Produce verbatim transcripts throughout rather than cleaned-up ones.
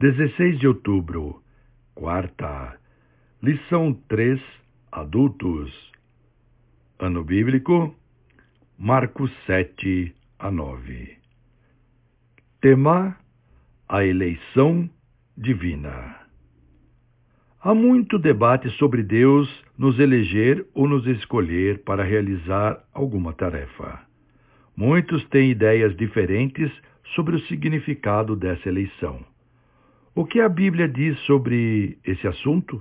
dezesseis de outubro, quarta, lição três, adultos. Ano bíblico, Marcos sete a nove. Tema: a eleição divina. Há muito debate sobre Deus nos eleger ou nos escolher para realizar alguma tarefa. Muitos têm ideias diferentes sobre o significado dessa eleição. O que a Bíblia diz sobre esse assunto?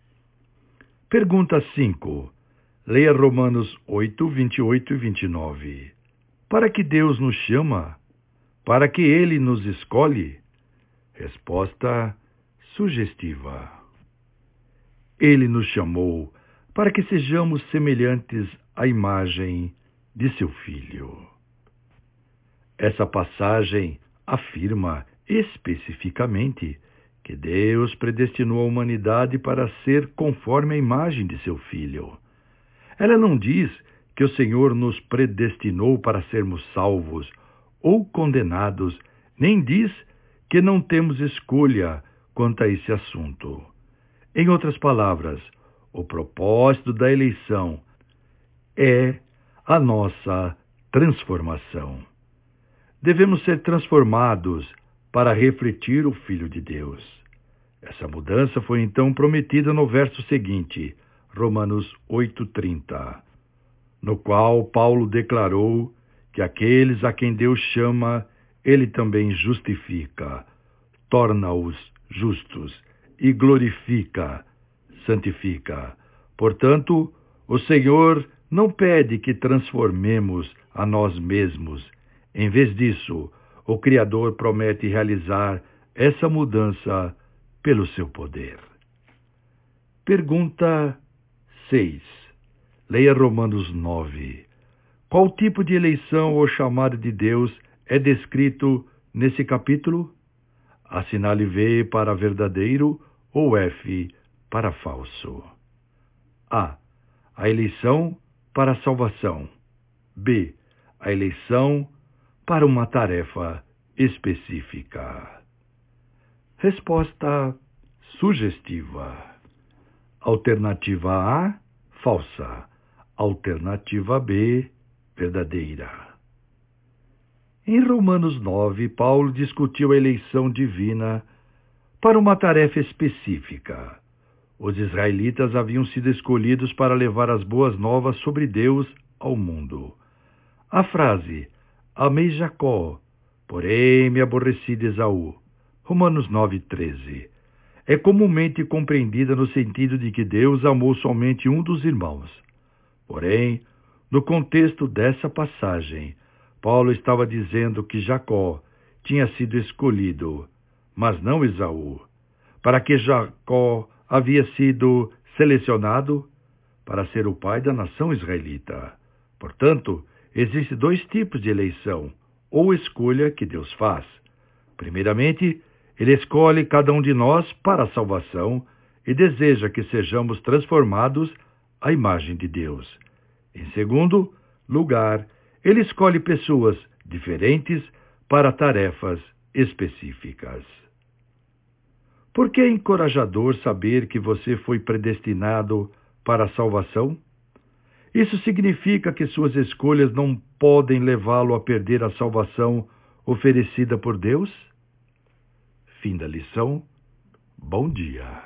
Pergunta cinco. Leia Romanos oito, vinte e oito e vinte e nove. Para que Deus nos chama? Para que Ele nos escolhe? Resposta sugestiva. Ele nos chamou para que sejamos semelhantes à imagem de seu Filho. Essa passagem afirma especificamente que Deus predestinou a humanidade para ser conforme a imagem de seu Filho. Ela não diz que o Senhor nos predestinou para sermos salvos ou condenados, nem diz que não temos escolha quanto a esse assunto. Em outras palavras, o propósito da eleição é a nossa transformação. Devemos ser transformados para refletir o Filho de Deus. Essa mudança foi então prometida no verso seguinte, Romanos oito, trinta, no qual Paulo declarou que aqueles a quem Deus chama, Ele também justifica, torna-os justos e glorifica, santifica. Portanto, o Senhor não pede que transformemos a nós mesmos. Em vez disso, o Criador promete realizar essa mudança pelo seu poder. Pergunta seis. Leia Romanos nove. Qual tipo de eleição ou chamada de Deus é descrito nesse capítulo? Assinale V para verdadeiro ou F para falso. A. A eleição para a salvação. B. A eleição para uma tarefa específica. Resposta sugestiva. Alternativa A, falsa. Alternativa B, verdadeira. Em Romanos nove, Paulo discutiu a eleição divina para uma tarefa específica. Os israelitas haviam sido escolhidos para levar as boas novas sobre Deus ao mundo. A frase amei Jacó, porém me aborreci de Esaú, Romanos nove, treze, é comumente compreendida no sentido de que Deus amou somente um dos irmãos. Porém, no contexto dessa passagem, Paulo estava dizendo que Jacó tinha sido escolhido, mas não Esaú. Para que Jacó havia sido selecionado para ser o pai da nação israelita. Portanto, existem dois tipos de eleição ou escolha que Deus faz. Primeiramente, Ele escolhe cada um de nós para a salvação e deseja que sejamos transformados à imagem de Deus. Em segundo lugar, Ele escolhe pessoas diferentes para tarefas específicas. Por que é encorajador saber que você foi predestinado para a salvação? Isso significa que suas escolhas não podem levá-lo a perder a salvação oferecida por Deus? Fim da lição. Bom dia.